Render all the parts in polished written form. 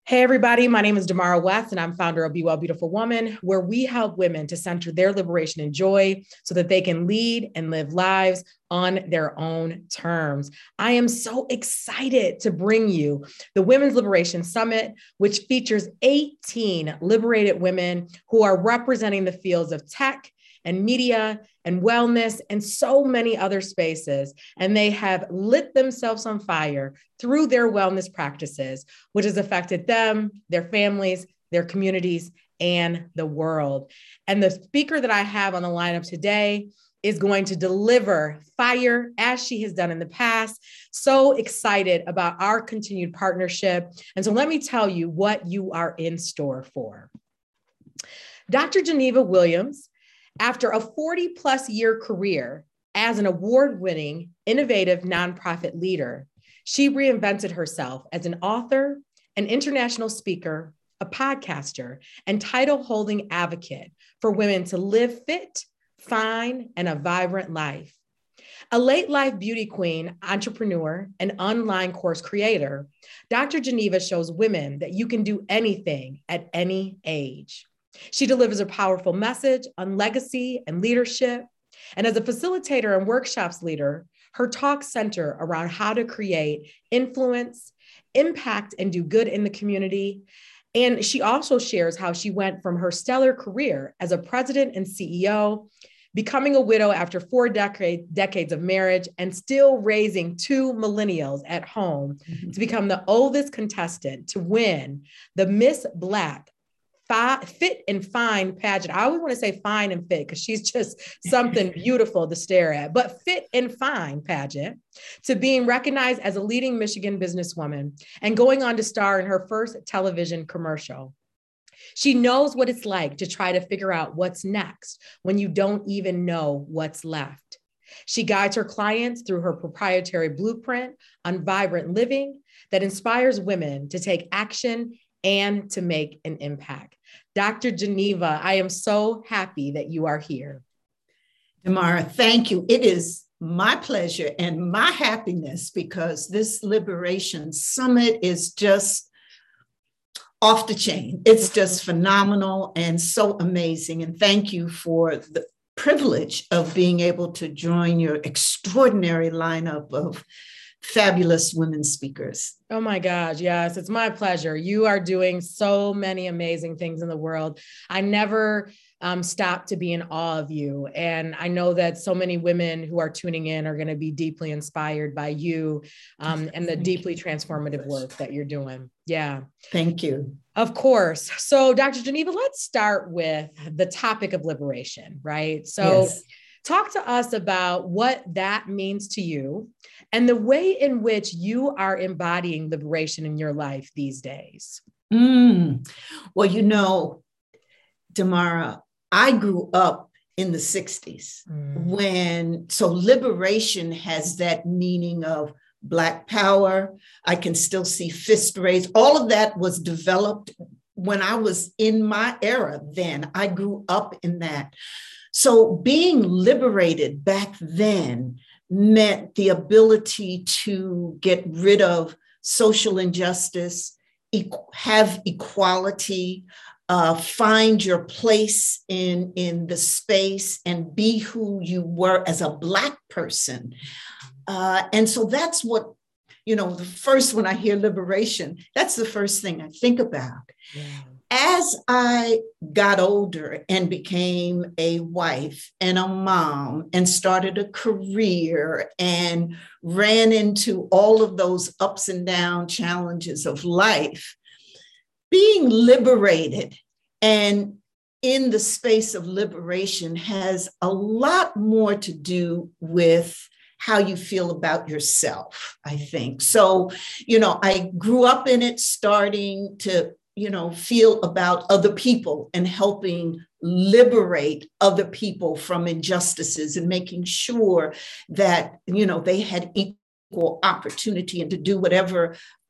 Hey, everybody. My name is Damara West, and I'm founder of Be Well, Beautiful Woman, where we help women to center their liberation and joy so that they can lead and live lives on their own terms. I am so excited to bring you the Women's Liberation Summit, which features 18 liberated women who are representing the fields of tech and media and wellness and so many other spaces. And they have lit themselves on fire through their wellness practices, which has affected them, their families, their communities, and the world. And the speaker that I have on the lineup today is going to deliver fire as she has done in the past. So excited about our continued partnership. And so let me tell you what you are in store for. Dr. Geneva Williams, after a 40-plus year career as an award-winning, innovative nonprofit leader, she reinvented herself as an author, an international speaker, a podcaster, and title-holding advocate for women to live fit, fine, and a vibrant life. A late life beauty queen, entrepreneur, and online course creator, Dr. Geneva shows women that you can do anything at any age. She delivers a powerful message on legacy and leadership. And as a facilitator and workshops leader, her talks center around how to create influence, impact, and do good in the community. And she also shares how she went from her stellar career as a president and CEO, becoming a widow after 4 decades of marriage, and still raising 2 millennials at home to become the oldest contestant to win the Miss Black Fit and Fine pageant. I always want to say fine and fit because she's just something beautiful to stare at, but Fit and Fine pageant, to being recognized as a leading Michigan businesswoman and going on to star in her first television commercial. She knows what it's like to try to figure out what's next when you don't even know what's left. She guides her clients through her proprietary blueprint on vibrant living that inspires women to take action and to make an impact. Dr. Geneva, I am so happy that you are here. Damara, thank you. It is my pleasure and my happiness because this Liberation Summit is just off the chain. It's just phenomenal and so amazing. And thank you for the privilege of being able to join your extraordinary lineup of fabulous women speakers. Oh my gosh, yes, it's my pleasure. You are doing so many amazing things in the world. I never stop to be in awe of you. And I know that so many women who are tuning in are going to be deeply inspired by you and the deeply transformative work that you're doing. Yeah. Thank you. Of course. So Dr. Geneva, let's start with the topic of liberation, right? So yes. Talk to us about what that means to you and the way in which you are embodying liberation in your life these days. Well, you know, Damara, I grew up in the 60s so liberation has that meaning of Black power. I can still see fist raised. All of that was developed when I was in my era then. I grew up in that. So being liberated back then meant the ability to get rid of social injustice, have equality, find your place in the space and be who you were as a Black person. And so that's what, you know, the first, when I hear liberation, that's the first thing I think about. Yeah. As I got older and became a wife and a mom and started a career and ran into all of those ups and down challenges of life, being liberated and in the space of liberation has a lot more to do with how you feel about yourself, I think. So, you know, I grew up in it, starting to feel about other people and helping liberate other people from injustices and making sure that, they had equal opportunity and to do whatever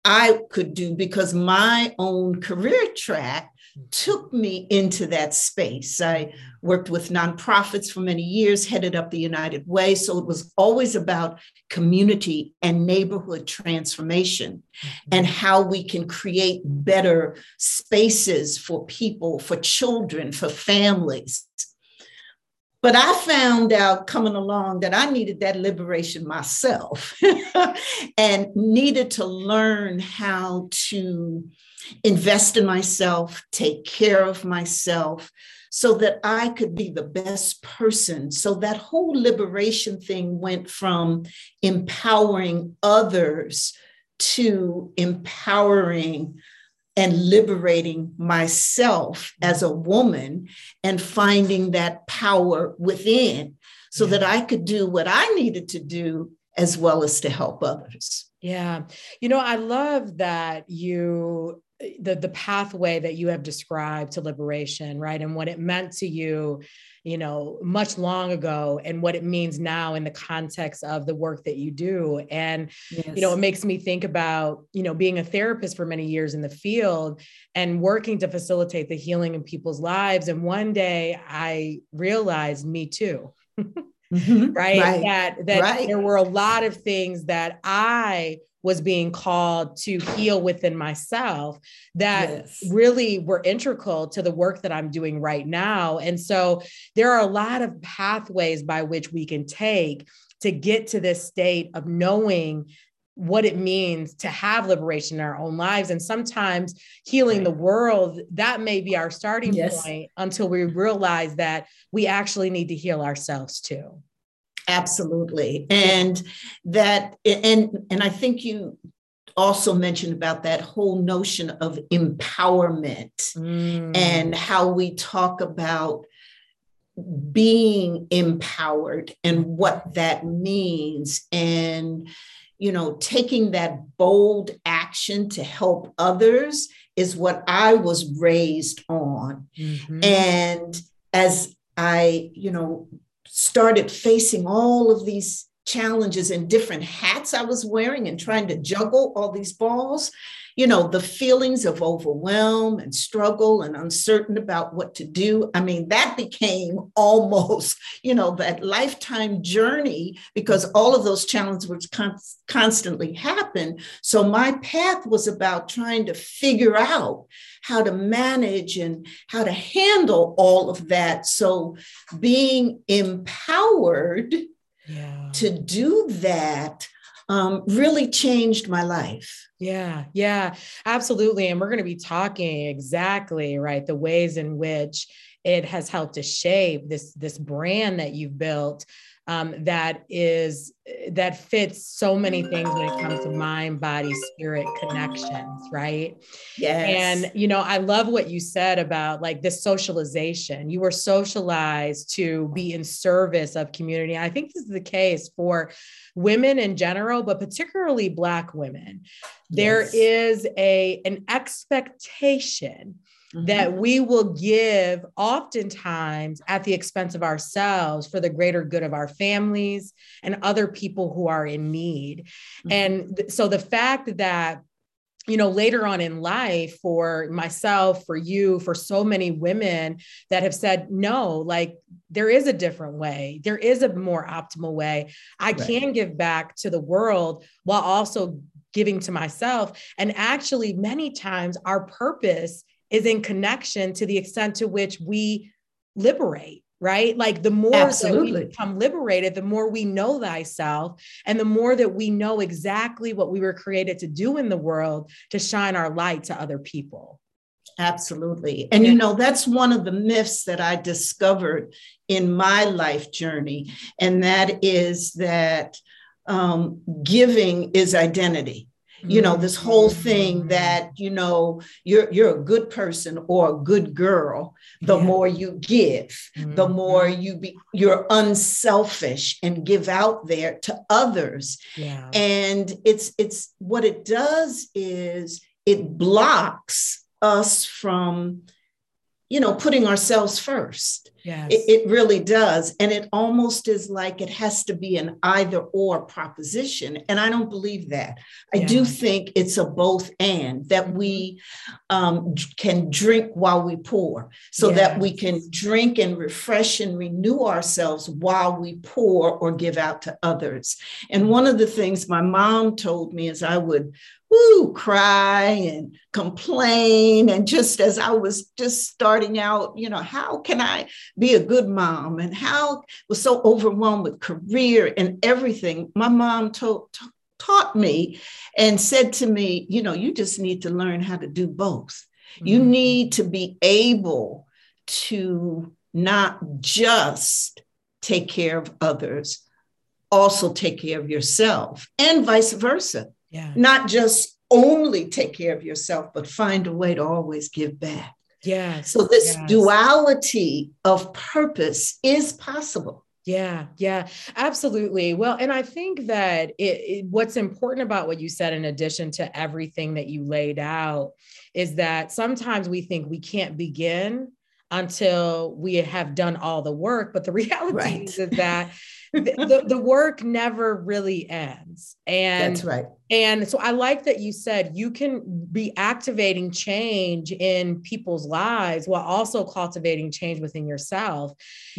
I could do, because my own career track took me into that space. I worked with nonprofits for many years, headed up the United Way. So it was always about community and neighborhood transformation and how we can create better spaces for people, for children, for families. But I found out coming along that I needed that liberation myself and needed to learn how to invest in myself, take care of myself, so that I could be the best person. So that whole liberation thing went from empowering others to empowering and liberating myself as a woman and finding that power within so that I could do what I needed to do as well as to help others. Yeah. I love that the pathway that you have described to liberation, right? And what it meant to you, much long ago, and what it means now in the context of the work that you do. And, it makes me think about, being a therapist for many years in the field and working to facilitate the healing in people's lives. And one day I realized, me too. Right. That there were a lot of things that I was being called to heal within myself that really were integral to the work that I'm doing right now. And so there are a lot of pathways by which we can take to get to this state of knowing what it means to have liberation in our own lives. And sometimes healing the world, that may be our starting point until we realize that we actually need to heal ourselves too. Absolutely. And I think you also mentioned about that whole notion of empowerment and how we talk about being empowered and what that means. And, taking that bold action to help others is what I was raised on. And as I, started facing all of these challenges and different hats I was wearing and trying to juggle all these balls, the feelings of overwhelm and struggle and uncertain about what to do. I mean, that became almost, that lifetime journey, because all of those challenges would constantly happen. So my path was about trying to figure out how to manage and how to handle all of that. So being empowered to do that really changed my life. Yeah, absolutely. And we're going to be talking exactly, right, the ways in which it has helped to shape this brand that you've built that fits so many things when it comes to mind, body, spirit connections, right? Yes. And, I love what you said about like this socialization. You were socialized to be in service of community. I think this is the case for women in general, but particularly Black women. There is an expectation that we will give oftentimes at the expense of ourselves for the greater good of our families and other people who are in need. And so the fact that, later on in life, for myself, for you, for so many women that have said, no, like there is a different way. There is a more optimal way. I can give back to the world while also giving to myself. And actually, many times our purpose is in connection to the extent to which we liberate, right? Like the more that we become liberated, the more we know thyself, and the more that we know exactly what we were created to do in the world, to shine our light to other people. Absolutely. And, that's one of the myths that I discovered in my life journey. And that is that giving is identity. This whole thing that, you're a good person or a good girl, the more you give, the more you're unselfish and give out there to others. And it's what it does is it blocks us from, putting ourselves first. Yes. It really does. And it almost is like it has to be an either or proposition. And I don't believe that. I do think it's a both and, that we can drink while we pour, so that we can drink and refresh and renew ourselves while we pour or give out to others. And one of the things my mom told me is I would cry and complain. And just as I was just starting out, how can I be a good mom? And how was so overwhelmed with career and everything. My mom taught me and said to me, you just need to learn how to do both. You need to be able to not just take care of others, also take care of yourself, and vice versa. Yeah. Not just only take care of yourself, but find a way to always give back. Yes. So this duality of purpose is possible. Yeah, absolutely. Well, and I think that what's important about what you said, in addition to everything that you laid out, is that sometimes we think we can't begin until we have done all the work. But the reality is that the work never really ends. And that's right. And so I like that you said you can be activating change in people's lives while also cultivating change within yourself,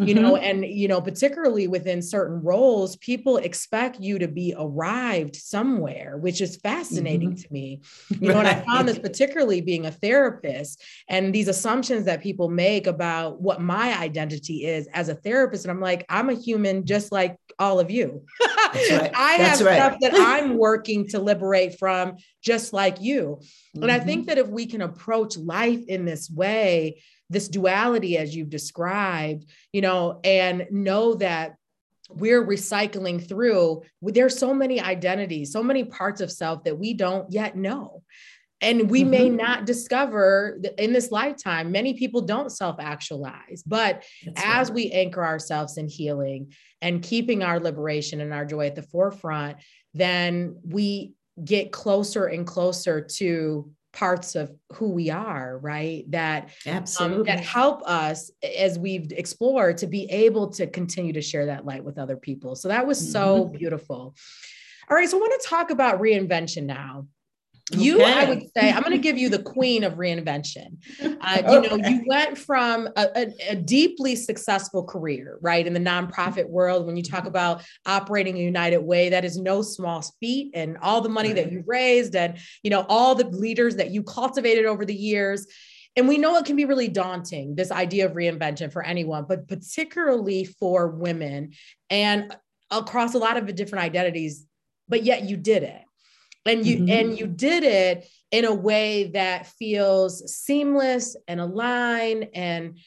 and, particularly within certain roles, people expect you to be arrived somewhere, which is fascinating to me. And I found this particularly being a therapist, and these assumptions that people make about what my identity is as a therapist. And I'm like, I'm a human just like all of you. That's right. I have stuff that I'm working to liberate from, just like you. And I think that if we can approach life in this way, this duality, as you've described, and know that we're recycling through, there's so many identities, so many parts of self that we don't yet know. And we may not discover in this lifetime. Many people don't self-actualize, but as we anchor ourselves in healing and keeping our liberation and our joy at the forefront, then we get closer and closer to parts of who we are, right? That that help us, as we've explored, to be able to continue to share that light with other people. So that was so beautiful. All right, so I want to talk about reinvention now. I would say, I'm going to give you the queen of reinvention. You went from a deeply successful career, right, in the nonprofit world. When you talk about operating a United Way, that is no small feat, and all the money that you raised, and, all the leaders that you cultivated over the years. And we know it can be really daunting, this idea of reinvention for anyone, but particularly for women and across a lot of different identities, but yet you did it. And you did it in a way that feels seamless and aligned and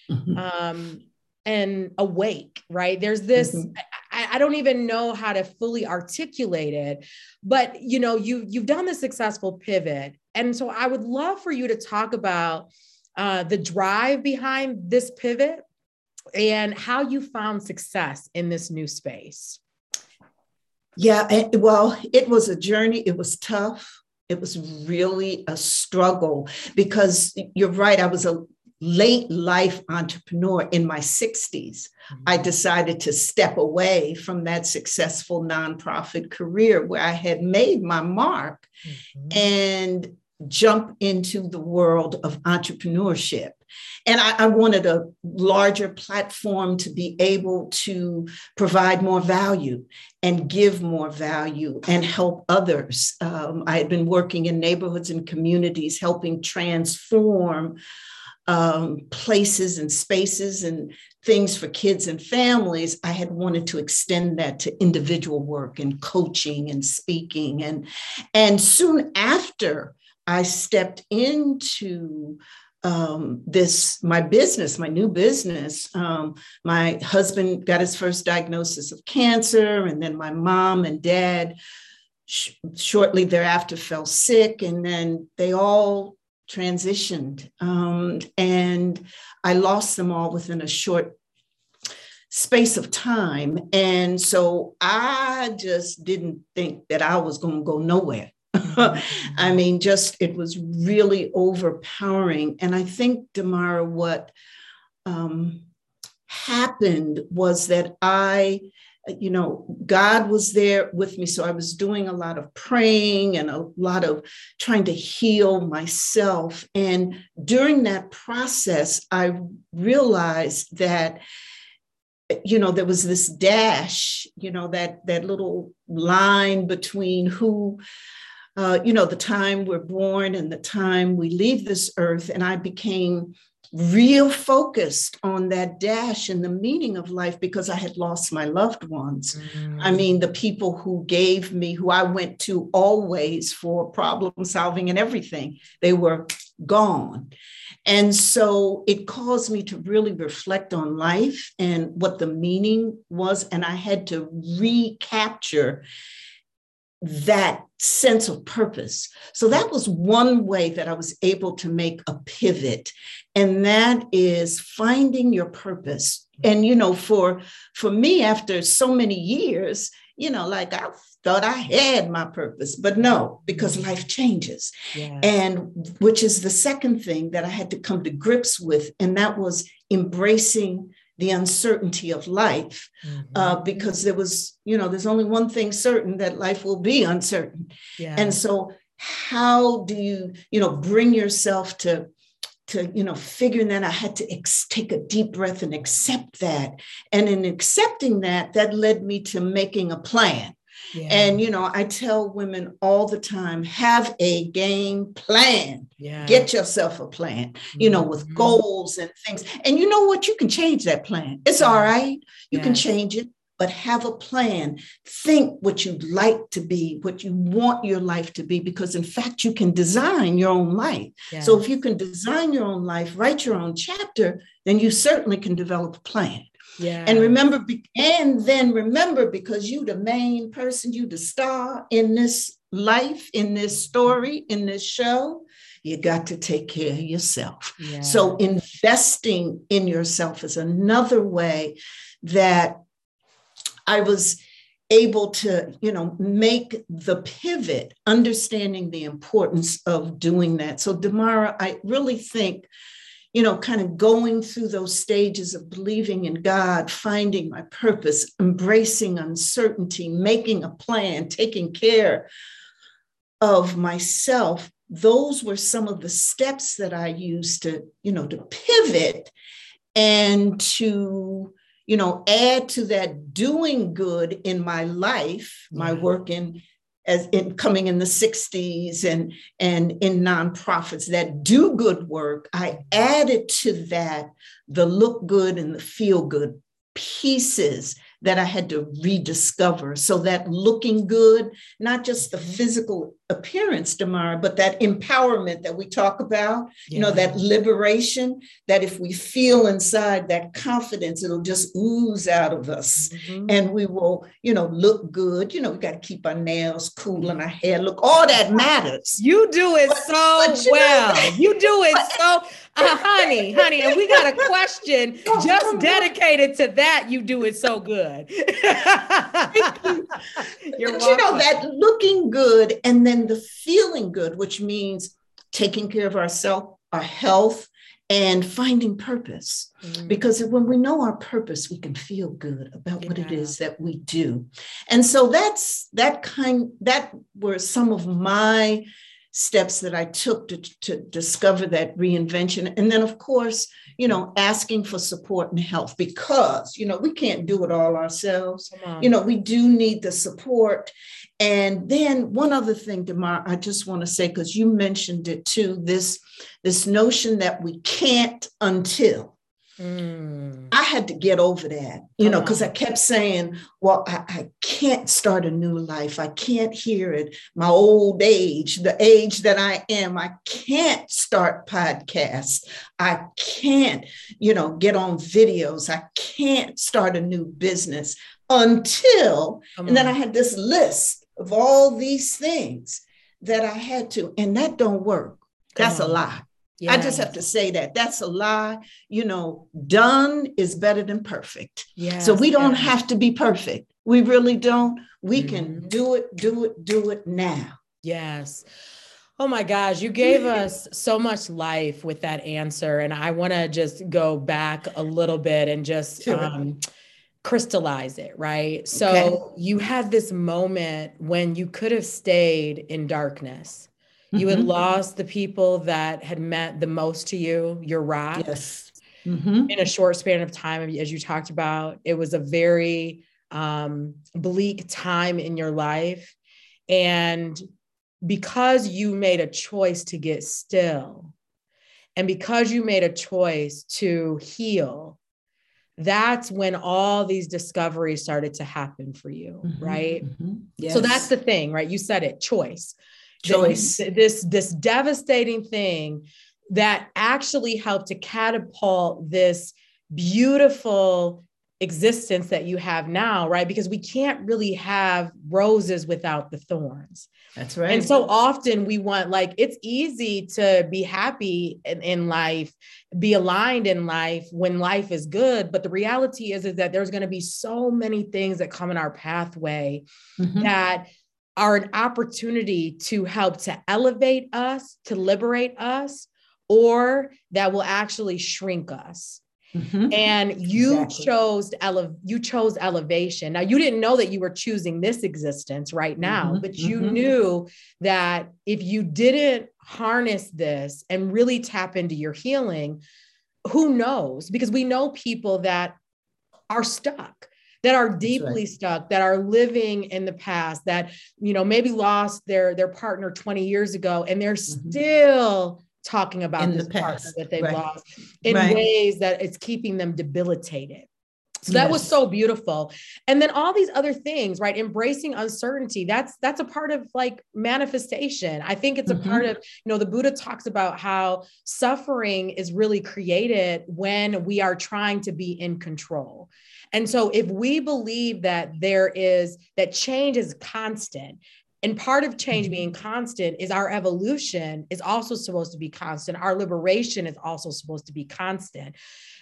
awake, right? There's this, I don't even know how to fully articulate it, but you've done the successful pivot. And so I would love for you to talk about the drive behind this pivot and how you found success in this new space. Yeah, well, it was a journey. It was tough. It was really a struggle, because you're right. I was a late life entrepreneur in my 60s. I decided to step away from that successful nonprofit career where I had made my mark and jump into the world of entrepreneurship. And I wanted a larger platform to be able to provide more value and give more value and help others. I had been working in neighborhoods and communities, helping transform places and spaces and things for kids and families. I had wanted to extend that to individual work and coaching and speaking. And soon after I stepped into my new business. My husband got his first diagnosis of cancer, and then my mom and dad shortly thereafter fell sick, and then they all transitioned. And I lost them all within a short space of time. And so I just didn't think that I was going to go nowhere. I mean, it was really overpowering. And I think, Damara, what happened was that God was there with me. So I was doing a lot of praying and a lot of trying to heal myself. And during that process, I realized that, there was this dash, that little line between who, the time we're born and the time we leave this earth. And I became real focused on that dash and the meaning of life because I had lost my loved ones. I mean, the people who gave me, who I went to always for problem solving and everything, they were gone. And so it caused me to really reflect on life and what the meaning was. And I had to recapture that sense of purpose. So that was one way that I was able to make a pivot. And that is finding your purpose. And, for me, after so many years, like I thought I had my purpose, but no, because life changes. Yeah. And which is the second thing that I had to come to grips with. And that was embracing the uncertainty of life, because there was, there's only one thing certain, that life will be uncertain. Yeah. And so how do you, bring yourself to figuring that I had to take a deep breath and accept that. And in accepting that led me to making a plan. Yeah. And, I tell women all the time, have a game plan. Yeah. Get yourself a plan, with goals and things. And you know what? You can change that plan. It's all right. You can change it, but have a plan. Think what you'd like to be, what you want your life to be, because in fact, you can design your own life. Yes. So if you can design your own life, write your own chapter, then you certainly can develop a plan. Yeah. And remember, because you the main person, you the star in this life, in this story, in this show, you got to take care of yourself. Yeah. So investing in yourself is another way that I was able to, make the pivot, understanding the importance of doing that. So Damara, I really think, kind of going through those stages of believing in God, finding my purpose, embracing uncertainty, making a plan, taking care of myself. Those were some of the steps that I used to, to pivot and to, add to that doing good in my life, my work coming in the 60s and in nonprofits that do good work. I added to that the look good and the feel good pieces that I had to rediscover. So that looking good, not just the physical appearance, Damara, but that empowerment that we talk about, that liberation, that if we feel inside that confidence, it'll just ooze out of us. Mm-hmm. And we will, look good. We got to keep our nails cool and our hair look, all that matters. You do it well. You do it so, honey, and we got a question just dedicated to that. You do it so good. You're welcome. That looking good and then the feeling good, which means taking care of ourselves, our health, and finding purpose. Because when we know our purpose, we can feel good about what it is that we do. And so that were some of my steps that I took to discover that reinvention. And then, of course, asking for support and help, because, we can't do it all ourselves. We do need the support. And then one other thing, Damara, I just want to say, because you mentioned it too, this notion that we can't until. I had to get over that, because I kept saying, well, I can't start a new life. I can't hear it. My old age, the age that I am, I can't start podcasts. I can't, get on videos. I can't start a new business until, and then I had this list of all these things that I had to, and that don't work. That's a lie. Yes. I just have to say that that's a lie. Done is better than perfect. Yes. So we don't have to be perfect. We really don't. We can do it now. Yes. Oh my gosh, you gave us so much life with that answer. And I want to just go back a little bit and just Sure. crystallize it, right? Okay. So you had this moment when you could have stayed in darkness. You had Mm-hmm. lost the people that had meant the most to you, your rock, Yes. Mm-hmm. in a short span of time, as you talked about. It was a very bleak time in your life. And because you made a choice to get still, and because you made a choice to heal, that's when all these discoveries started to happen for you, Mm-hmm. right? Mm-hmm. So that's Yes. the thing, right? You said it, choice. Choice. This devastating thing that actually helped to catapult this beautiful existence that you have now, right? Because we can't really have roses without the thorns. That's And right. so often we want, like, it's easy to be happy in life, be aligned in life when life is good. But the reality is that there's going to be so many things that come in our pathway Mm-hmm. that are an opportunity to help to elevate us, to liberate us, or that will actually shrink us. Mm-hmm. And Exactly. you chose elevation. Now, you didn't know that you were choosing this existence right now, Mm-hmm. but you Mm-hmm. knew that if you didn't harness this and really tap into your healing, who knows? Because we know people that are stuck, that are That's right. deeply stuck, that are living in the past, that, maybe lost their partner 20 years ago, and they're Mm-hmm. still talking about In the this partner past. that they've Right. lost in Right. ways that it's keeping them debilitated. So that was Yes. so beautiful. And then all these other things, right? Embracing uncertainty. That's a part of, like, manifestation. I think it's a part Mm-hmm. of, the Buddha talks about how suffering is really created when we are trying to be in control. And so if we believe that that change is constant, and part of change Mm-hmm. being constant is our evolution is also supposed to be constant. Our liberation is also supposed to be constant.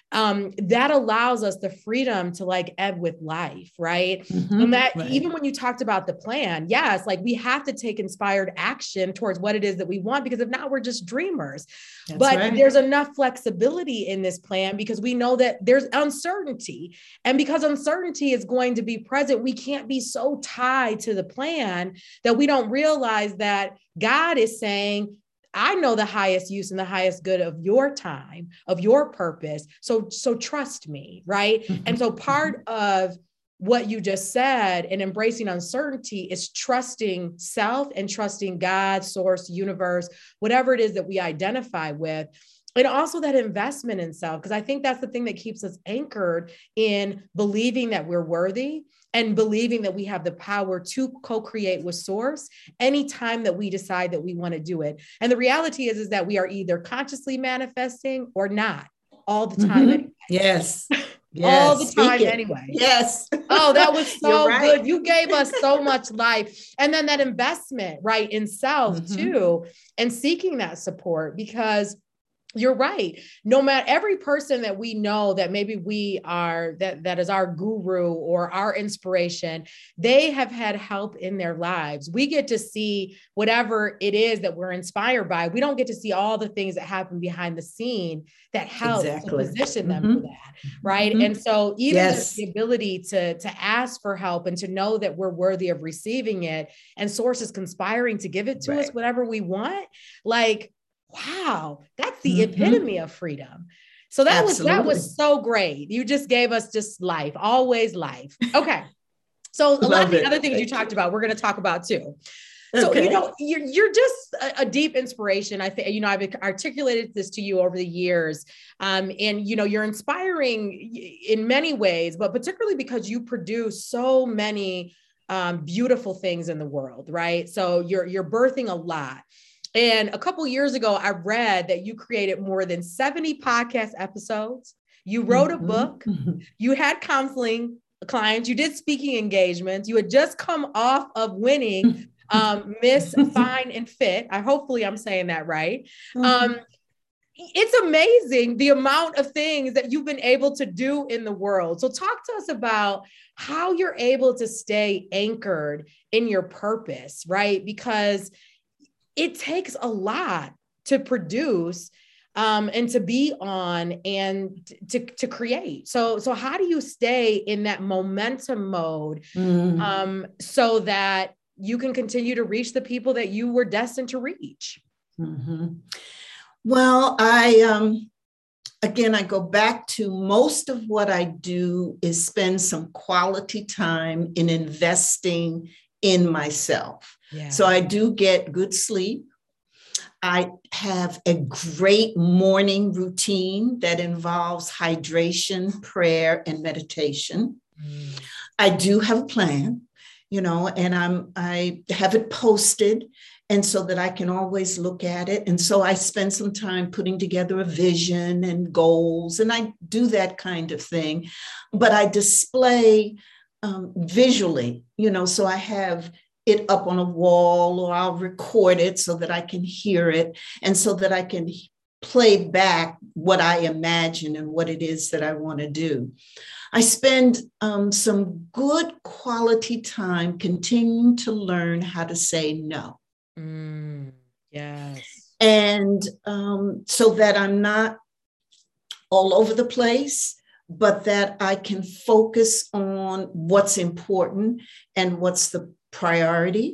That allows us the freedom to, like, ebb with life, right? And Mm-hmm. that, Right. even when you talked about the plan, yes, like, we have to take inspired action towards what it is that we want, because if not, we're just dreamers. That's But right. there's enough flexibility in this plan because we know that there's uncertainty. And because uncertainty is going to be present, we can't be so tied to the plan that we don't realize that God is saying, I know the highest use and the highest good of your time, of your purpose. So trust me, right? Mm-hmm. And so Mm-hmm. part of what you just said and embracing uncertainty is trusting self and trusting God, source, universe, whatever it is that we identify with. And also that investment in self, because I think that's the thing that keeps us anchored in believing that we're worthy and believing that we have the power to co-create with source anytime that we decide that we want to do it. And the reality is that we are either consciously manifesting or not all the time. Mm-hmm. Yes. All Yes. the Speak time it. anyway. Yes. Oh, that was You're so right. good. You gave us so much life. And then that investment, right, in self Mm-hmm. too, and seeking that support, because you're right. No matter, every person that we know that maybe we are, that is our guru or our inspiration, they have had help in their lives. We get to see whatever it is that we're inspired by. We don't get to see all the things that happen behind the scene that help to Exactly. position them for Mm-hmm. that, right? Mm-hmm. And so even just Yes. the ability to ask for help and to know that we're worthy of receiving it, and source is conspiring to give it to us Right. whatever we want, like, wow, that's the Mm-hmm. epitome of freedom. So that Absolutely. was so great. You just gave us just life, always life. Okay. So a lot of Love the it. other things you Thank you. talked about, we're going to talk about too. So, Okay. you're just a deep inspiration. I think, I've articulated this to you over the years. And, you're inspiring in many ways, but particularly because you produce so many beautiful things in the world, right? So you're birthing a lot. And a couple of years ago, I read that you created more than 70 podcast episodes. You wrote a book. Mm-hmm. You had counseling clients. You did speaking engagements. You had just come off of winning Miss Fine and Fit. Hopefully I'm saying that right. It's amazing the amount of things that you've been able to do in the world. So talk to us about how you're able to stay anchored in your purpose, right? Because it takes a lot to produce and to be on and to create. So how do you stay in that momentum mode so that you can continue to reach the people that you were destined to reach? Mm-hmm. Well, again, I go back to most of what I do is spend some quality time in investing in myself. Yeah. So I do get good sleep. I have a great morning routine that involves hydration, prayer, and meditation. I do have a plan, and I have it posted, and so that I can always look at it. And so I spend some time putting together a vision and goals, and I do that kind of thing. But I display visually, so I have it up on a wall, or I'll record it so that I can hear it, and so that I can play back what I imagine and what it is that I want to do. I spend some good quality time continuing to learn how to say no. Yes. And so that I'm not all over the place, but that I can focus on what's important and what's the priority.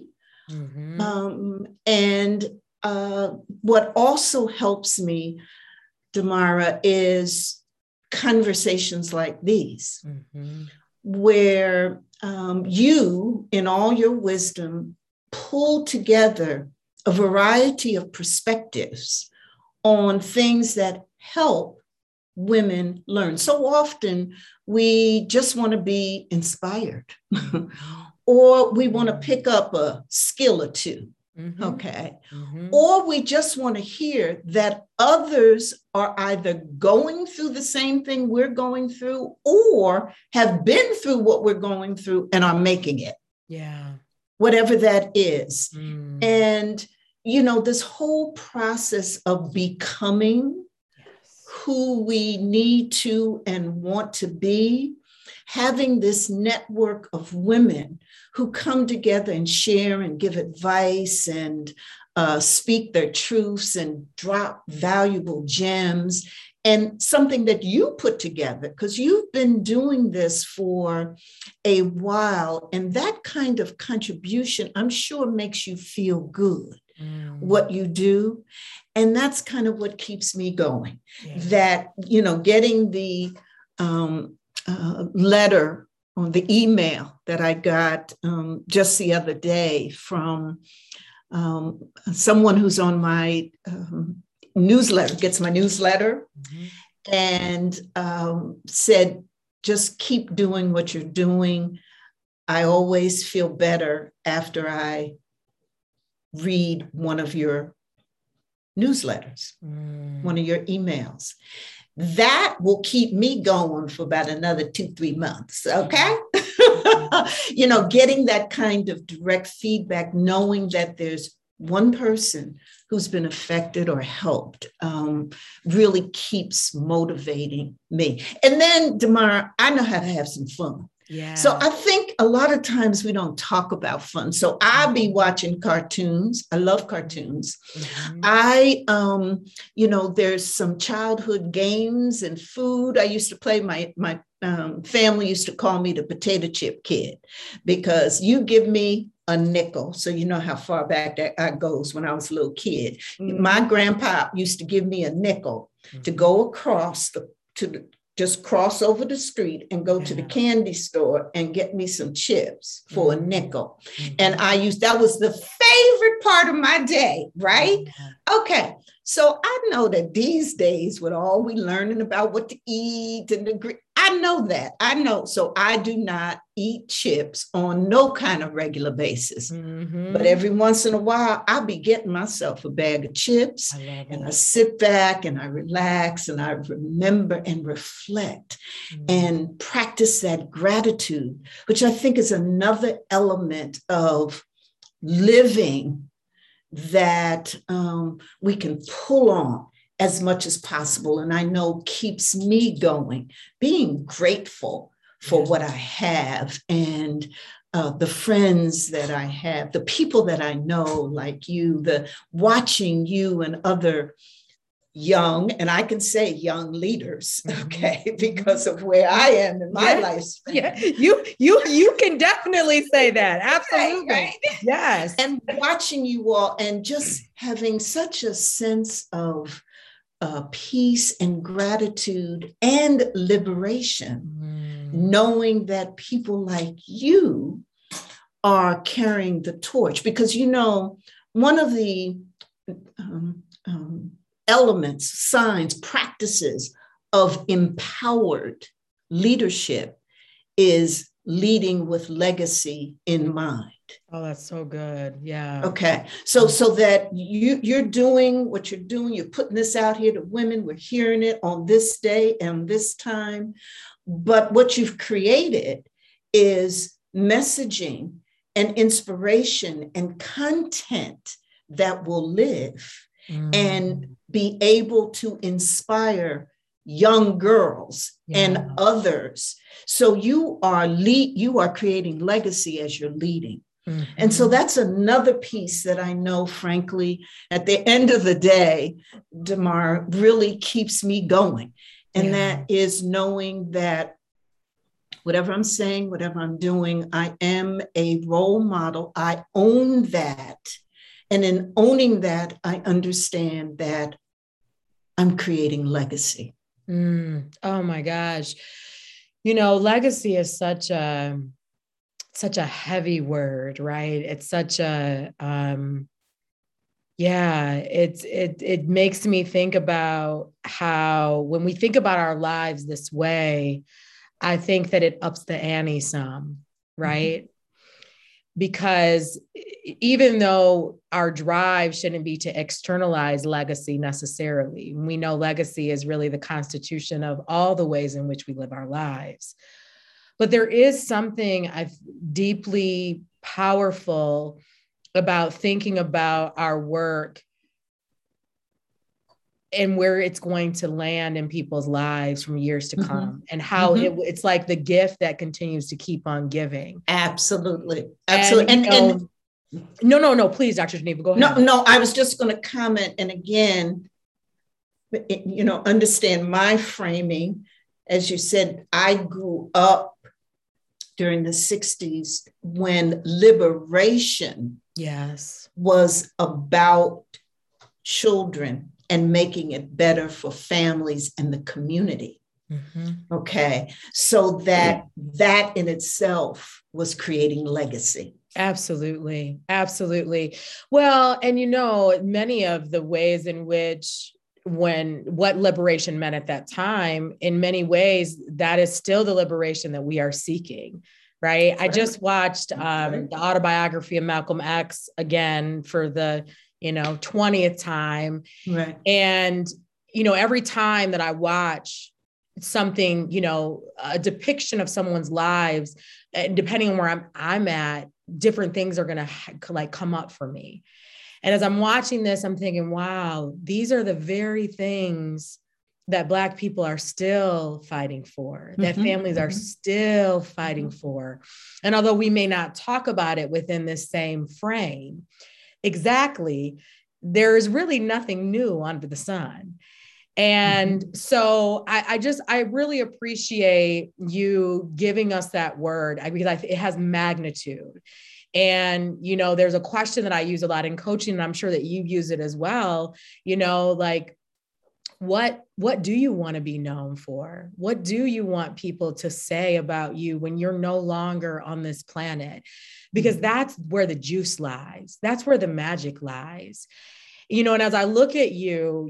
And what also helps me, Damara, is conversations like these, where you, in all your wisdom, pull together a variety of perspectives on things that help women learn. So often we just want to be inspired or we want to pick up a skill or two. Okay. Or we just want to hear that others are either going through the same thing we're going through or have been through what we're going through and are making it. Yeah. Whatever that is. And, this whole process of becoming who we need to and want to be, having this network of women who come together and share and give advice and speak their truths and drop valuable gems, and something that you put together, because you've been doing this for a while, and that kind of contribution, I'm sure, makes you feel good, what you do. And that's kind of what keeps me going. That, getting the letter on the email that I got just the other day from someone who's on my newsletter, gets my newsletter, and said, just keep doing what you're doing. I always feel better after I read one of your newsletters, one of your emails. That will keep me going for about another 2-3 months. Okay. Getting that kind of direct feedback, knowing that there's one person who's been affected or helped, really keeps motivating me. And then, Damara, I know how to have some fun. Yeah. So I think a lot of times we don't talk about fun. So I'll be watching cartoons. I love cartoons. There's some childhood games and food. I used to play, my family used to call me the potato chip kid, because you give me a nickel. So you know how far back that goes when I was a little kid. My grandpa used to give me a nickel to go across just cross over the street and go to the candy store and get me some chips for a nickel. And that was the favorite part of my day, right? Okay. So I know that these days, with all we learning about what to eat and I know that. I know. So I do not eat chips on no kind of regular basis. But every once in a while, I'll be getting myself a bag of chips, and I sit back and I relax and I remember and reflect and practice that gratitude, which I think is another element of living that we can pull on as much as possible. And I know keeps me going, being grateful for what I have, and the friends that I have, the people that I know, like you, the watching you and other young, and I can say young leaders, okay, because of where I am in my lifespan. Yeah, you can definitely say that. Absolutely. Right? Yes. And watching you all and just having such a sense of peace and gratitude and liberation, knowing that people like you are carrying the torch. Because, you know, one of the elements, signs, practices of empowered leadership is leading with legacy in mind. Oh, that's so good. Yeah. Okay. So that you're doing what you're doing, you're putting this out here to women, we're hearing it on this day and this time. But what you've created is messaging and inspiration and content that will live and be able to inspire young girls and others. So you are creating legacy as you're leading. And so that's another piece that I know, frankly, at the end of the day, Damar, really keeps me going. And that is knowing that whatever I'm saying, whatever I'm doing, I am a role model. I own that. And in owning that, I understand that I'm creating legacy. Oh my gosh. You know, legacy is such a heavy word, right? It's such a, it makes me think about how when we think about our lives this way, I think that it ups the ante some, right? Because even though our drive shouldn't be to externalize legacy necessarily, we know legacy is really the constitution of all the ways in which we live our lives. But there is something deeply powerful about thinking about our work and where it's going to land in people's lives from years to come, and how it's like the gift that continues to keep on giving. Absolutely. And no, please, Dr. Geneva, go ahead. No, I was just going to comment. And again, you know, understand my framing. As you said, I grew up during the 60s when liberation was about children and making it better for families and the community. Okay. So that in itself was creating legacy. Absolutely. Absolutely. Well, and you know, many of the ways in which what liberation meant at that time, in many ways, that is still the liberation that we are seeking. Right. I just watched the autobiography of Malcolm X again for the 20th time. Right. And, every time that I watch something, a depiction of someone's lives, and depending on where I'm at, different things are going to come up for me. And as I'm watching this, I'm thinking, wow, these are the very things that Black people are still fighting for, that families are still fighting for. And although we may not talk about it within this same frame, exactly, there's really nothing new under the sun. And so I really appreciate you giving us that word, because it has magnitude. And, there's a question that I use a lot in coaching, and I'm sure that you use it as well, like, what do you want to be known for? What do you want people to say about you when you're no longer on this planet? Because that's where the juice lies. That's where the magic lies. And as I look at you,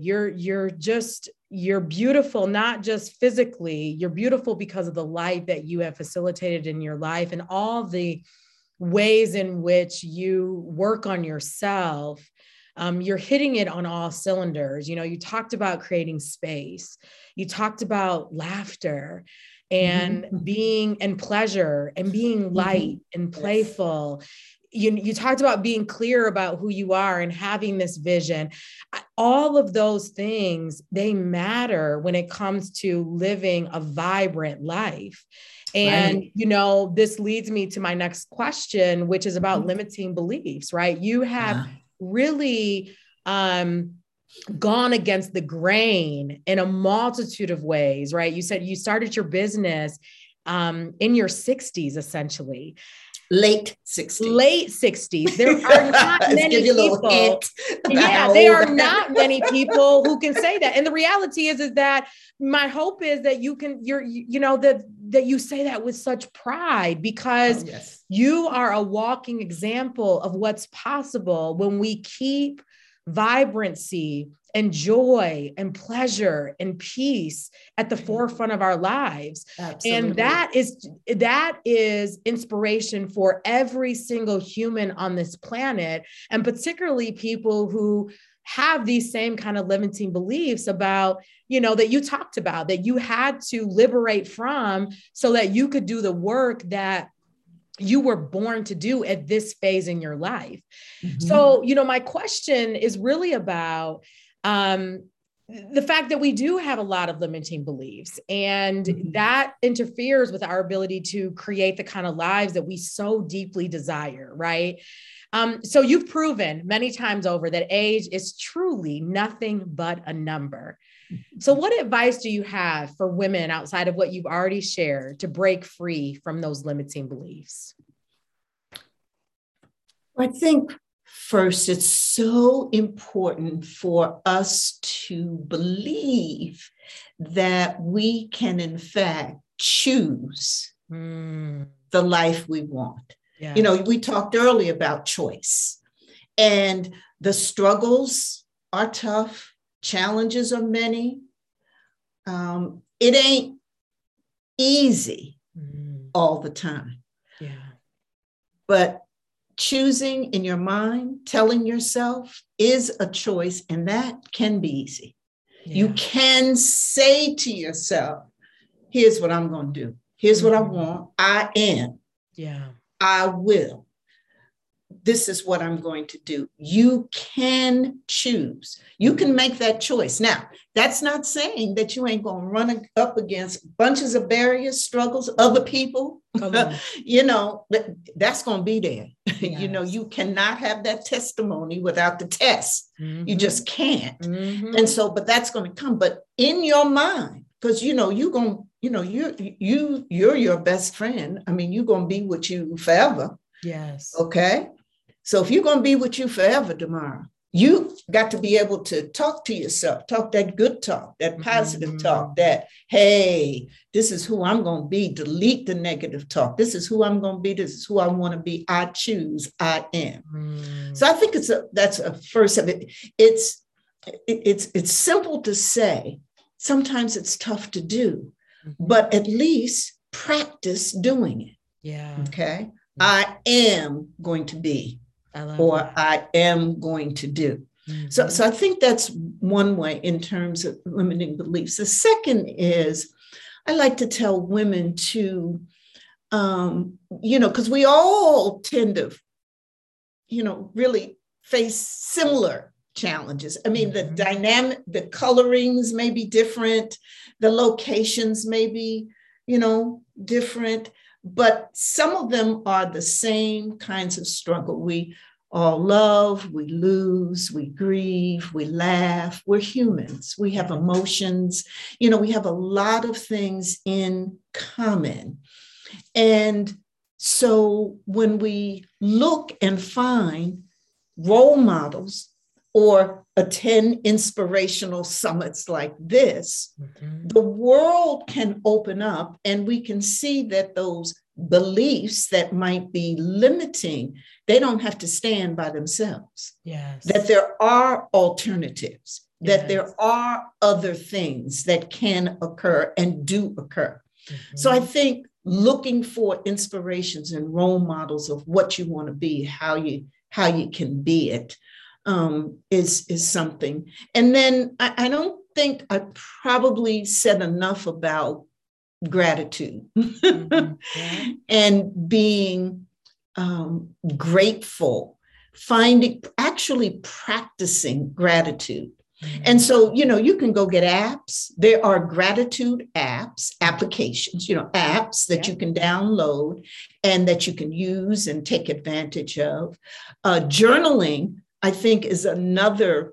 you're beautiful, not just physically, you're beautiful because of the light that you have facilitated in your life and all the ways in which you work on yourself. You're hitting it on all cylinders. You talked about creating space. You talked about laughter and being and pleasure and being light and playful. you talked about being clear about who you are and having this vision. All of those things, they matter when it comes to living a vibrant life. And, right. This leads me to my next question, which is about limiting beliefs, right? You have really gone against the grain in a multitude of ways, right? You said you started your business in your 60s, essentially. Late 60s. Late 60s. There are not many people. Yeah, there are not many people who can say that. And the reality is that my hope is that that you say that with such pride, because you are a walking example of what's possible when we keep vibrancy and joy and pleasure and peace at the forefront of our lives. Absolutely. And that is inspiration for every single human on this planet, and particularly people who have these same kind of limiting beliefs about, that you talked about, that you had to liberate from so that you could do the work that you were born to do at this phase in your life. Mm-hmm. So, my question is really about the fact that we do have a lot of limiting beliefs, and that interferes with our ability to create the kind of lives that we so deeply desire, right? So you've proven many times over that age is truly nothing but a number. So what advice do you have for women outside of what you've already shared to break free from those limiting beliefs? I think first, it's so important for us to believe that we can, in fact, choose the life we want. Yes. We talked earlier about choice, and the struggles are tough. Challenges are many. It ain't easy all the time. Yeah. But choosing in your mind, telling yourself is a choice, and that can be easy. Yeah. You can say to yourself, here's what I'm going to do. Here's what I want. I am. Yeah. I will. This is what I'm going to do. You can choose. You can make that choice. Now, that's not saying that you ain't going to run up against bunches of barriers, struggles, other people. That's going to be there. Yes. You cannot have that testimony without the test. Mm-hmm. You just can't. Mm-hmm. And so, but that's going to come. But in your mind, because you're your best friend. I mean, you're going to be with you forever. Yes. Okay. So if you're going to be with you forever, Damara, you got to be able to talk to yourself, talk that good talk, that positive talk, that, hey, this is who I'm going to be. Delete the negative talk. This is who I'm going to be. This is who I want to be. I choose. I am. So I think that's a first of it. It's simple to say. Sometimes it's tough to do, but at least practice doing it. Yeah. Okay. I am going to be, I am going to do. Mm-hmm. So I think that's one way in terms of limiting beliefs. The second is, I like to tell women to, because we all tend to, really face similar challenges. I mean, the dynamic, the colorings may be different, the locations may be, different, but some of them are the same kinds of struggle. We all love, we lose, we grieve, we laugh. We're humans. We have emotions. We have a lot of things in common. And so when we look and find role models or attend inspirational summits like this, the world can open up and we can see that those beliefs that might be limiting, they don't have to stand by themselves. Yes. That there are alternatives, that there are other things that can occur and do occur. So I think looking for inspirations and role models of what you want to be, how you can be it, is something. And then I don't think I probably said enough about gratitude and being grateful, actually practicing gratitude. And so, you can go get apps. There are gratitude applications, apps that you can download and that you can use and take advantage of. Journaling, I think, is another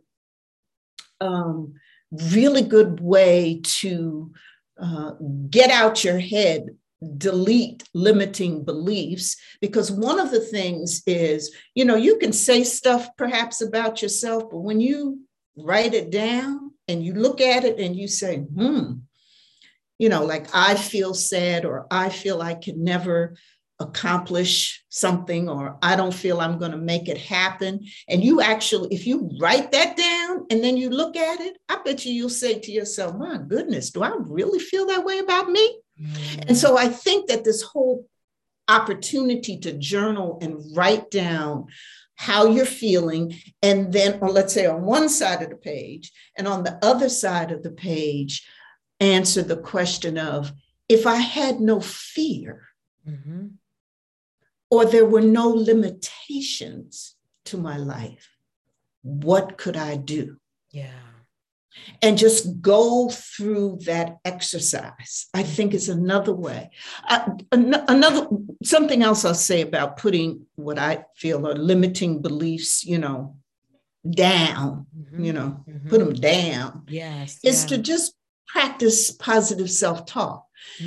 really good way to get out your head, delete limiting beliefs, because one of the things is, you can say stuff perhaps about yourself, but when you write it down and you look at it and you say, like, I feel sad, or I feel I can never accomplish something, or I don't feel I'm going to make it happen. And you actually, if you write that down and then you look at it, I bet you'll say to yourself, my goodness, do I really feel that way about me? And so I think that this whole opportunity to journal and write down how you're feeling, and then, or let's say on one side of the page, and on the other side of the page, answer the question of, if I had no fear, or there were no limitations to my life, what could I do? Yeah. And just go through that exercise, I think, is another way. Something else I'll say about putting what I feel are limiting beliefs, down, put them down. Yes. Is to just practice positive self-talk.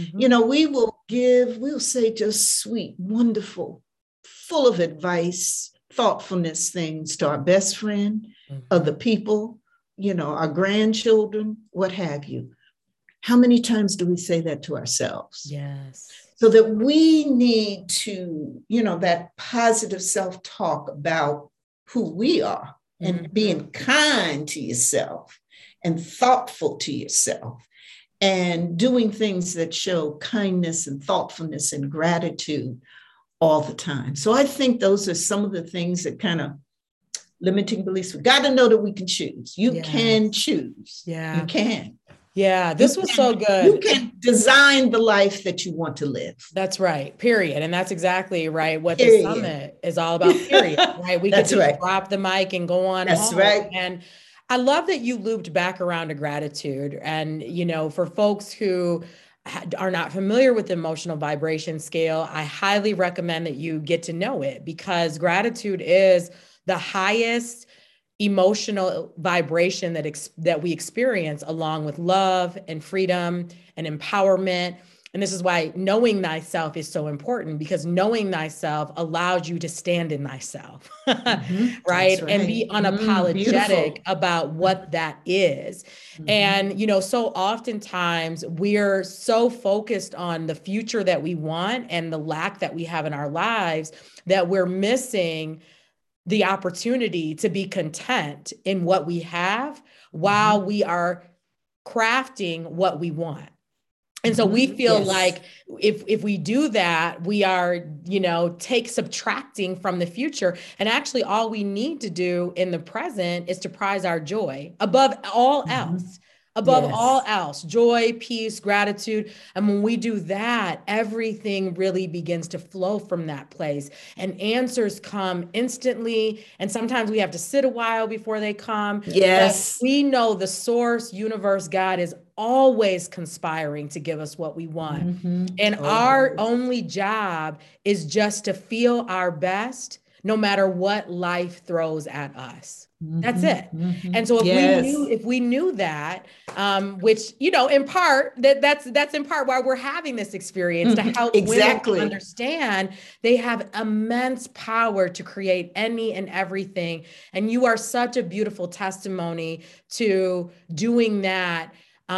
We'll say just sweet, wonderful, full of advice, thoughtfulness things to our best friend, other people, our grandchildren, what have you. How many times do we say that to ourselves? Yes. So that we need to, that positive self-talk about who we are, and being kind to yourself and thoughtful to yourself, and doing things that show kindness and thoughtfulness and gratitude all the time. So I think those are some of the things that kind of limiting beliefs. We got to know that we can choose. You can choose. Yeah. You can. Yeah, this was so good. You can design the life that you want to live. That's right. Period. And that's exactly right. What the summit is all about. Period. Right. We could just drop the mic and go on. That's home. Right. And I love that you looped back around to gratitude. And, for folks who are not familiar with the emotional vibration scale, I highly recommend that you get to know it, because gratitude is the highest emotional vibration that we experience, along with love and freedom and empowerment. And this is why knowing thyself is so important, because knowing thyself allows you to stand in thyself, right? And be unapologetic about what that is. And, so oftentimes we're so focused on the future that we want and the lack that we have in our lives that we're missing the opportunity to be content in what we have while we are crafting what we want. And so we feel like if we do that, we are, subtracting from the future. And actually all we need to do in the present is to prize our joy above all else. Above all else, joy, peace, gratitude. And when we do that, everything really begins to flow from that place, and answers come instantly. And sometimes we have to sit a while before they come. Yes. But we know the source, universe, God is always conspiring to give us what we want. And our only job is just to feel our best, no matter what life throws at us. That's it. And so if we knew that, which, in part, that's in part why we're having this experience, to help women to understand they have immense power to create any and everything. And you are such a beautiful testimony to doing that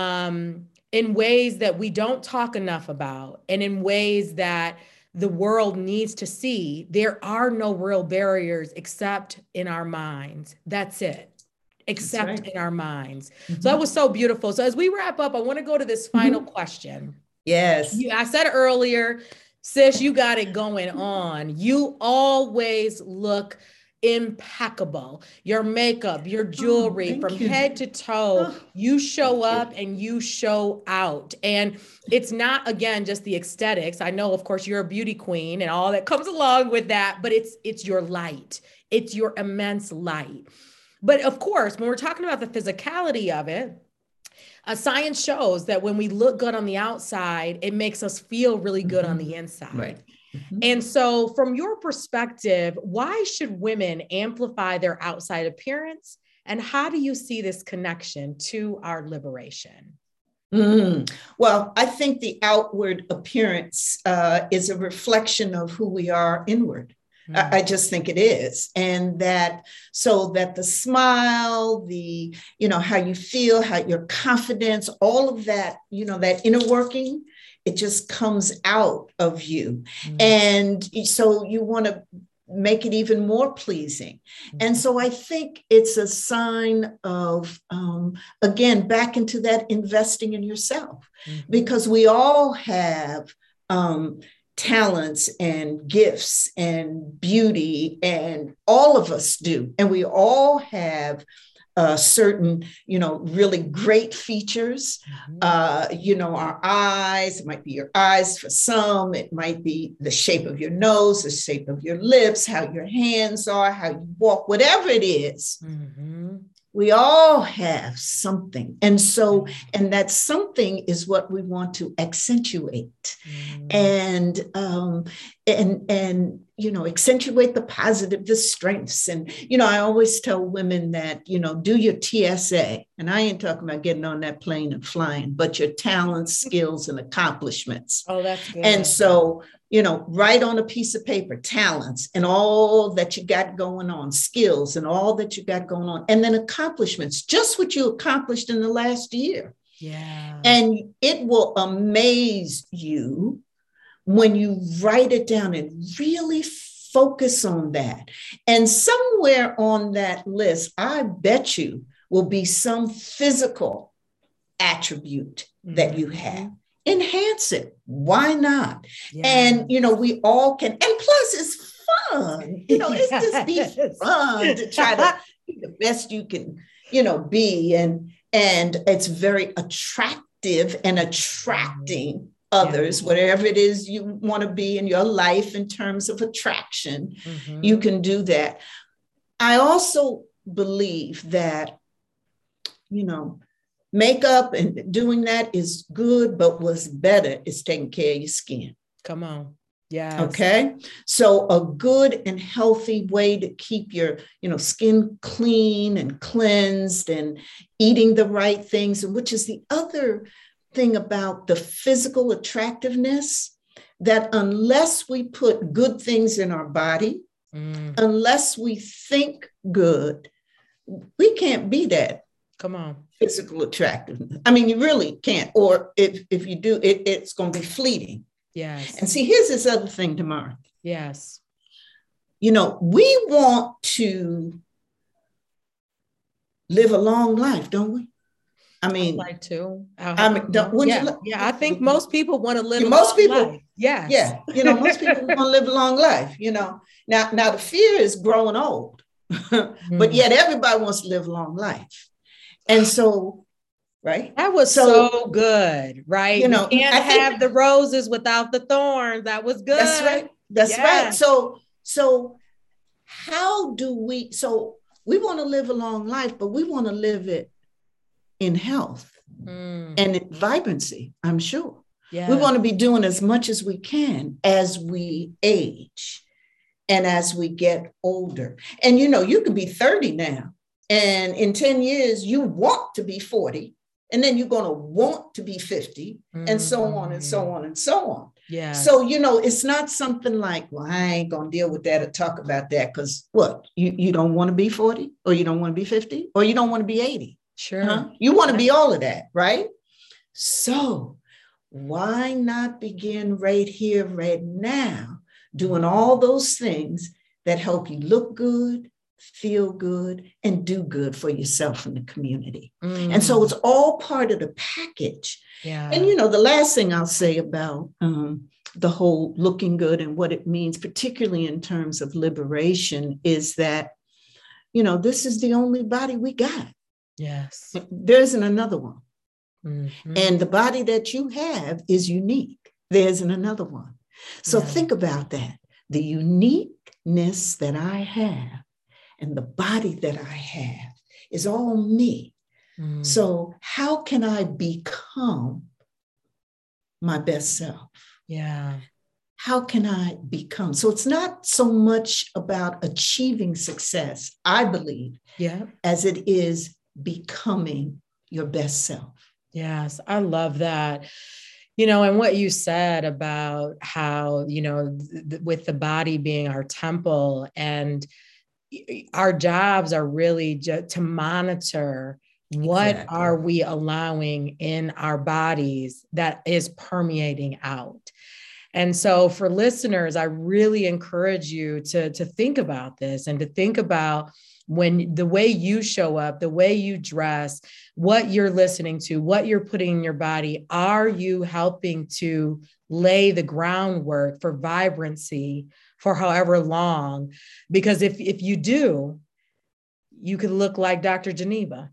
in ways that we don't talk enough about, and in ways that the world needs to see. There are no real barriers except in our minds. That's it. Except in our minds. So that was so beautiful. So as we wrap up, I want to go to this final question. Yes. I said earlier, sis, you got it going on. You always look impeccable. Your makeup, your jewelry, from head to toe, you show up and you show out. And it's not, again, just the aesthetics. I know, of course, you're a beauty queen and all that comes along with that, but it's your light. It's your immense light. But of course, when we're talking about the physicality of it, science shows that when we look good on the outside, it makes us feel really good on the inside. Right. And so from your perspective, why should women amplify their outside appearance? And how do you see this connection to our liberation? Well, I think the outward appearance is a reflection of who we are inward. I just think it is. And that, so that the smile, the, how you feel, how your confidence, all of that, that inner working, it just comes out of you. And so you want to make it even more pleasing. And so I think it's a sign of, again, back into that investing in yourself, because we all have talents and gifts and beauty, and all of us do. And we all have certain, really great features, our eyes. It might be your eyes for some. It might be the shape of your nose, the shape of your lips, how your hands are, how you walk, whatever it is. We all have something. And so, and that something is what we want to accentuate and accentuate the positive, the strengths. And, I always tell women that, do your TSA. And I ain't talking about getting on that plane and flying, but your talents, skills, and accomplishments. Oh, that's good. And so, write on a piece of paper, talents and all that you got going on, skills and all that you got going on, and then accomplishments, just what you accomplished in the last year. Yeah. And it will amaze you when you write it down and really focus on that. And somewhere on that list, I bet you, will be some physical attribute that you have. Enhance it. Why not? Yeah. And, we all can. And plus, it's fun. It's just be fun to try to be the best you can, be. And it's very attractive and attracting others, whatever it is you want to be in your life in terms of attraction, you can do that. I also believe that, makeup and doing that is good, but what's better is taking care of your skin. Come on. Yeah. Okay. So a good and healthy way to keep your, skin clean and cleansed, and eating the right things, and which is the other thing about the physical attractiveness, that unless we put good things in our body, unless we think good, we can't be that. Come on. Physical attractiveness. I mean, you really can't. Or if you do, it's going to be fleeting. Yes. And see, here's this other thing, Tamara. Yes. We want to live a long life, don't we? I mean, I'd like to. I think most people want to live a long life. Yes. Yeah. Most people want to live a long life, Now the fear is growing old, but yet everybody wants to live a long life. And so, right. That was so good, right? You can't have the roses without the thorns. That was good. That's right. That's right. So how do we, we want to live a long life, but we want to live it in health and in vibrancy, I'm sure. Yeah. We want to be doing as much as we can as we age and as we get older. And, you could be 30 now. And in 10 years, you want to be 40, and then you're going to want to be 50, and so on and so on and so on. Yeah. So, it's not something like, well, I ain't going to deal with that or talk about that, because what? You don't want to be 40, or you don't want to be 50, or you don't want to be 80. Sure. Huh? You want to be all of that, right? So why not begin right here, right now, doing all those things that help you look good, feel good, and do good for yourself and the community. And so it's all part of the package. Yeah. And, the last thing I'll say about the whole looking good and what it means, particularly in terms of liberation, is that, this is the only body we got. Yes. There isn't another one. Mm-hmm. And the body that you have is unique. There isn't another one. So think about that. The uniqueness that I have and the body that I have is all me. Mm. So how can I become my best self? Yeah. How can I become? So it's not so much about achieving success, I believe, as it is becoming your best self. Yes, I love that. And what you said about how, with the body being our temple, and our jobs are really just to monitor what are we allowing in our bodies that is permeating out. And so for listeners, I really encourage you to think about this and to think about when the way you show up, the way you dress, what you're listening to, what you're putting in your body. Are you helping to lay the groundwork for vibrancy for however long? Because if you do, you could look like Dr. Geneva.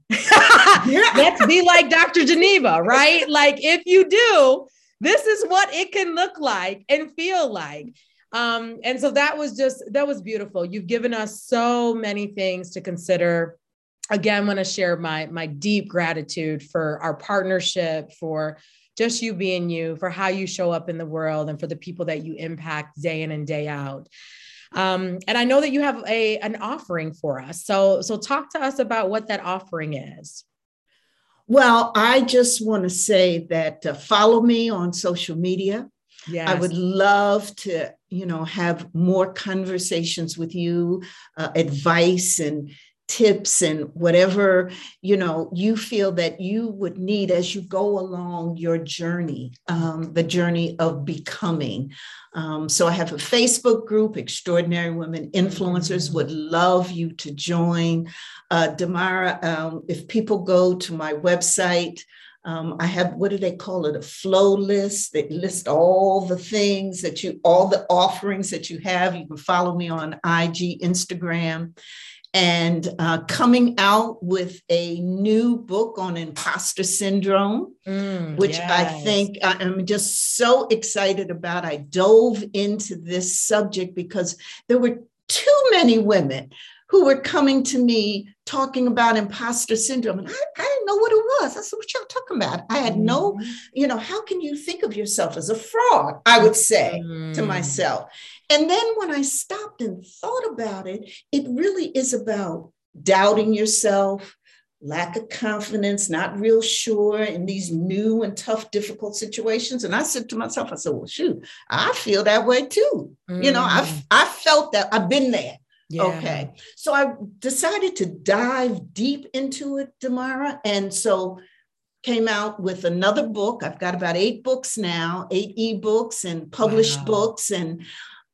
Let's be like Dr. Geneva, right? Like if you do, this is what it can look like and feel like. And so that was beautiful. You've given us so many things to consider. Again, I want to share my deep gratitude for our partnership, for just you being you, for how you show up in the world, and for the people that you impact day in and day out. And I know that you have an offering for us. So talk to us about what that offering is. Well, I just want to say that follow me on social media. Yes. I would love to, have more conversations with you, advice and tips and whatever, you feel that you would need as you go along your journey, the journey of becoming. So I have a Facebook group, Extraordinary Women Influencers, would love you to join. Damara, if people go to my website, I have, what do they call it? A flow list that lists all the things all the offerings that you have. You can follow me on IG, Instagram. And coming out with a new book on imposter syndrome, which I think I'm just so excited about. I dove into this subject because there were too many women who were coming to me talking about imposter syndrome. And I didn't know what it was. I said, what y'all talking about? I had no, how can you think of yourself as a fraud? I would say to myself. And then when I stopped and thought about it, it really is about doubting yourself, lack of confidence, not real sure in these new and tough, difficult situations. And I said to myself, I said, well, shoot, I feel that way too. I felt that. I've been there. Yeah. Okay. So I decided to dive deep into it, Damara. And so came out with another book. I've got about 8 books now, 8 ebooks and published books. And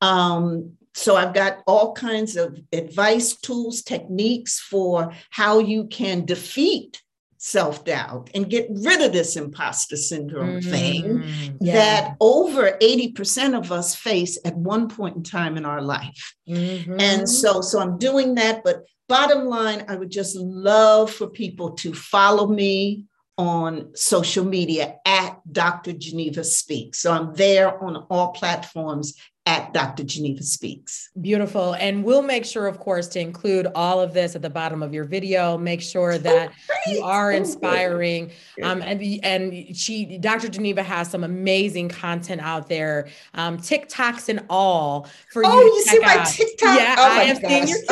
so I've got all kinds of advice, tools, techniques for how you can defeat self-doubt and get rid of this imposter syndrome thing that over 80% of us face at one point in time in our life. And so I'm doing that. But bottom line, I would just love for people to follow me on social media at Dr. Geneva Speaks. So I'm there on all platforms at Dr. Geneva Speaks. Beautiful. And we'll make sure, of course, to include all of this at the bottom of your video. Make sure that you are inspiring. And Dr. Geneva has some amazing content out there, TikToks and all for you to check out. See my TikTok? Yeah, I have seen your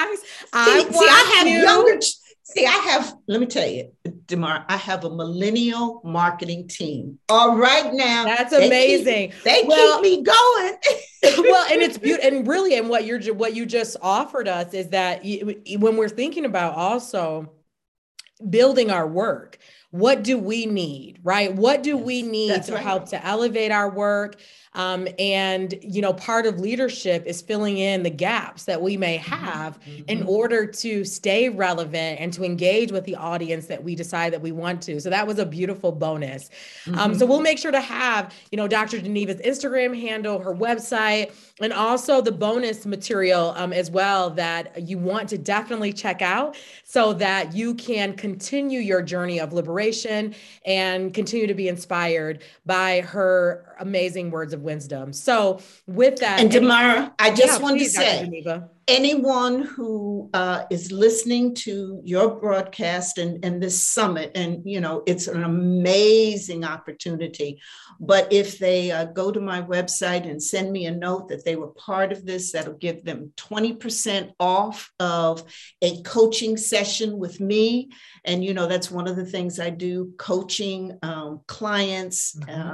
TikToks. Let me tell you, Damara, I have a millennial marketing team. All right now. That's amazing. They keep me going. Well, and it's beautiful. And really, and what you just offered us is that when we're thinking about also building our work, what do we need, right? What do we need to help to elevate our work? And, part of leadership is filling in the gaps that we may have in order to stay relevant and to engage with the audience that we decide that we want to. So that was a beautiful bonus. So we'll make sure to have, Dr. Geneva's Instagram handle, her website, and also the bonus material as well that you want to definitely check out so that you can continue your journey of liberation and continue to be inspired by her amazing words of wisdom. So with that. And Damara, I just want to say, Dr. Geneva, anyone who is listening to your broadcast and this summit, and it's an amazing opportunity, but if they go to my website and send me a note that they were part of this, that'll give them 20% off of a coaching session with me. And that's one of the things I do, coaching clients.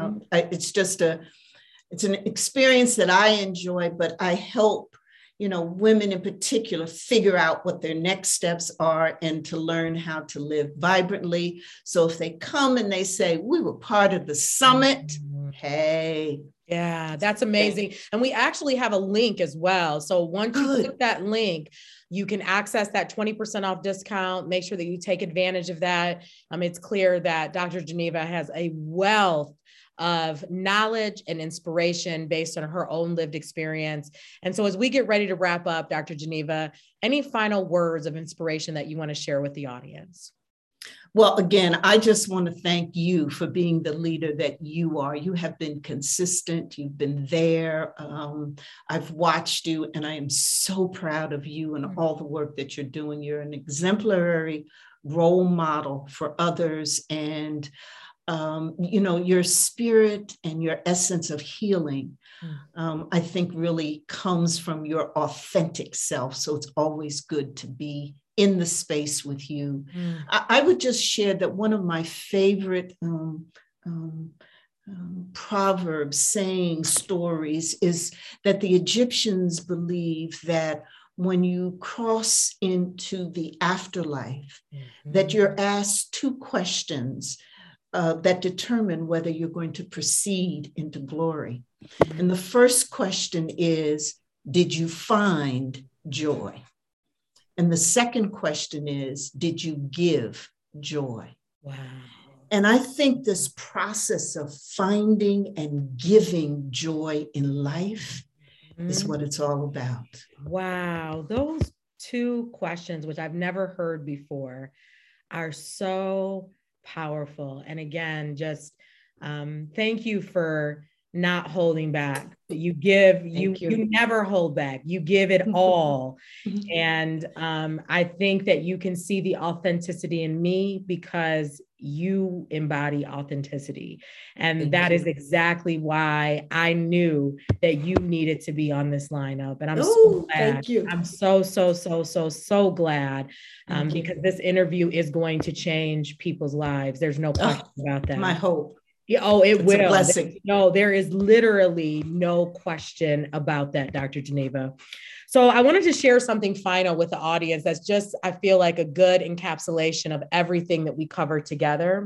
It's an experience that I enjoy, but I help women in particular figure out what their next steps are and to learn how to live vibrantly. So if they come and they say, we were part of the summit, hey. Yeah, that's amazing. And we actually have a link as well. So once you click that link, you can access that 20% off discount. Make sure that you take advantage of that. It's clear that Dr. Geneva has a wealth of knowledge and inspiration based on her own lived experience. And so as we get ready to wrap up, Dr. Geneva, any final words of inspiration that you want to share with the audience? Well, again, I just want to thank you for being the leader that you are. You have been consistent. You've been there. I've watched you, and I am so proud of you and all the work that you're doing. You're an exemplary role model for others. And your spirit and your essence of healing, I think really comes from your authentic self. So it's always good to be in the space with you. I would just share that one of my favorite proverbs, sayings, stories is that the Egyptians believe that when you cross into the afterlife, that you're asked two questions that determine whether you're going to proceed into glory. And the first question is, did you find joy? And the second question is, did you give joy? Wow. And I think this process of finding and giving joy in life is what it's all about. Wow. Those two questions, which I've never heard before, are so powerful. And again, just thank you for not holding back. You give, you never hold back. You give it all. And I think that you can see the authenticity in me because you embody authenticity. And that is exactly why I knew that you needed to be on this lineup. And I'm so glad. Thank you. I'm so glad because this interview is going to change people's lives. There's no question about that. My hope. Yeah, oh, it's will. A blessing. No, there is literally no question about that, Dr. Geneva. So I wanted to share something final with the audience that's just, I feel like, a good encapsulation of everything that we covered together.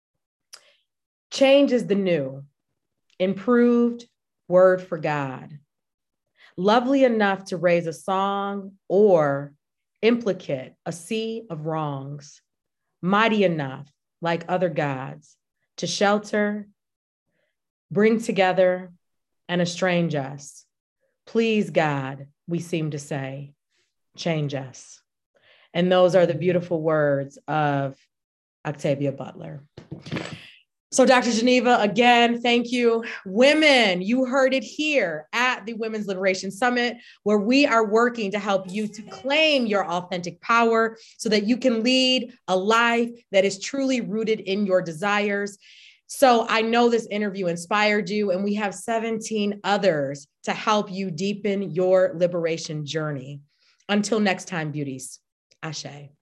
Change is the new, improved word for God. Lovely enough to raise a song or implicate a sea of wrongs. Mighty enough, like other gods, to shelter, bring together, and estrange us. Please, God, we seem to say, change us. And those are the beautiful words of Octavia Butler. So Dr. Geneva, again, thank you. Women, you heard it here at the Women's Liberation Summit, where we are working to help you to claim your authentic power so that you can lead a life that is truly rooted in your desires. So I know this interview inspired you, and we have 17 others to help you deepen your liberation journey. Until next time, beauties, Ashe.